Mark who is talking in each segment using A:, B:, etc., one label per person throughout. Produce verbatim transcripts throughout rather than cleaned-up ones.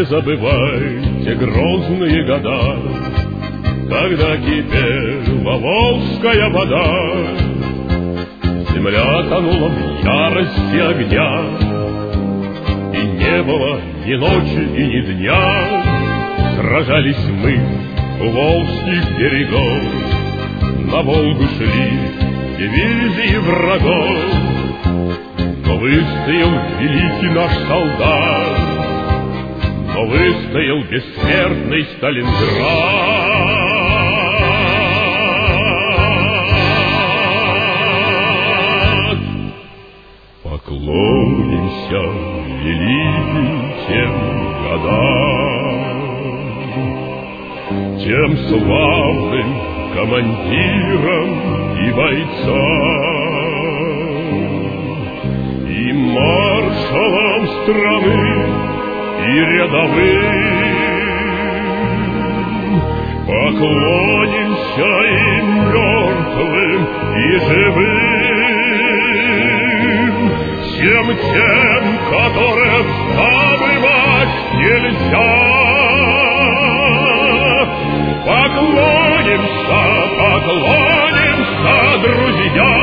A: забывайте грозные года, когда кипела волжская вода. Земля тонула в ярости огня, и не было ни ночи и ни дня. Сражались мы у волжских берегов, на Волгу шли дивизии врагов. Но выстоял великий наш солдат, но выстоял бессмертный Сталинград. Поклонимся великим тем годам, тем славным командирам и бойцам, и маршалам страны, и рядовым. Поклонимся и мертвым, и живым, всем тем, которых забывать нельзя. Поклонимся, поклонимся, друзья,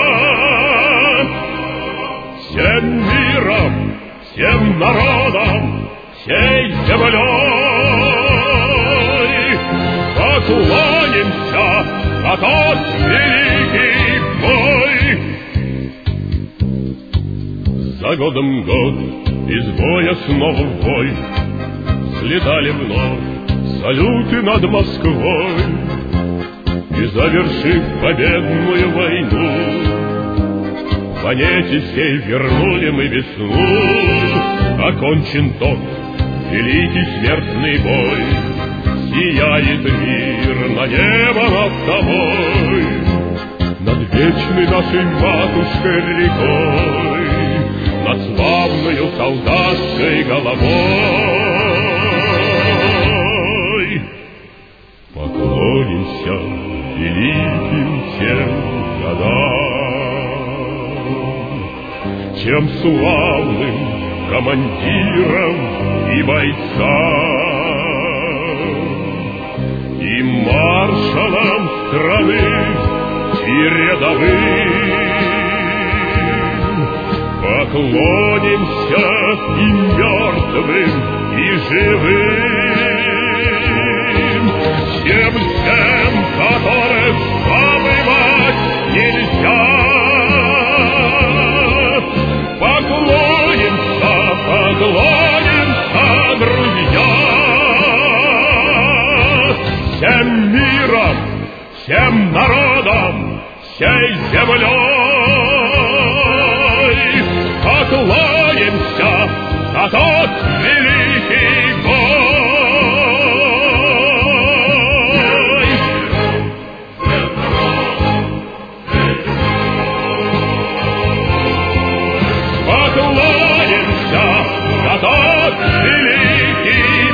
A: всем миром, всем народам, всей землей. Поклонимся за тот великий бой. За годом год из боя снова в бой слетали вновь салюты над Москвой. И, завершив победную войну, в планете сей вернули мы весну. Окончен тот великий смертный бой, сияет мир на небо над тобой, над вечной нашей матушкой рекой, над славною солдатской головой. Поклонимся великим тем годам, тем славным командирам и бойцам, и маршалам страны, и рядовым. Поклонимся и мертвым, и живым, всем тем, которых забывать нельзя. Поклонимся, поклонимся, друзья, всем миром, всем народам, всей землей. Поклонимся за тот великий бой. Поклонимся за тот великий